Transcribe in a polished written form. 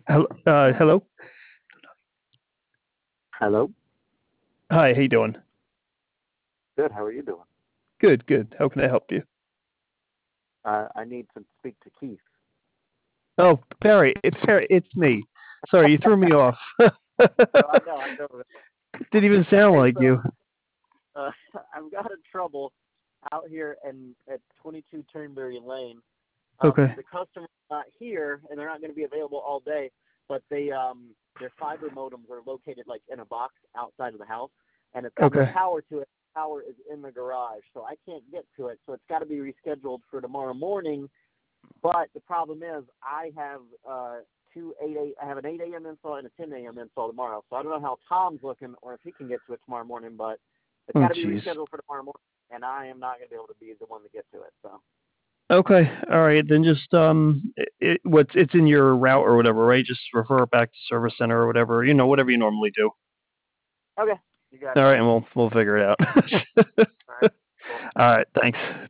Hello. Hello. Hi. How you doing? Good. How are you doing? Good. Good. How can I help you? I need to speak to Keith. Oh, Barry. It's me. Sorry, you threw me off. No, I know. I know. Didn't even sound Hey, like you. so uh, I've got in trouble out here and at 22 Turnberry Lane. Okay. The customer's not here, and they're not going to be available all day. But their fiber modems are located like in a box outside of the house, and it's got no Okay. power to it. Power is in the garage, so I can't get to it. So it's got to be rescheduled for tomorrow morning. But the problem is, I have I have an 8 a.m. install and a 10 a.m. install tomorrow. So I don't know how Tom's looking or if he can get to it tomorrow morning. But it's Oh, got to be jeez. rescheduled for tomorrow morning, and I am not going to be able to be the one to get to it. So Okay. All right. Then just it's in your route or whatever, right? Just refer it back to service center or whatever. Whatever you normally do. okay, you got All it. right, and we'll figure it out. All right, cool. All right. Thanks.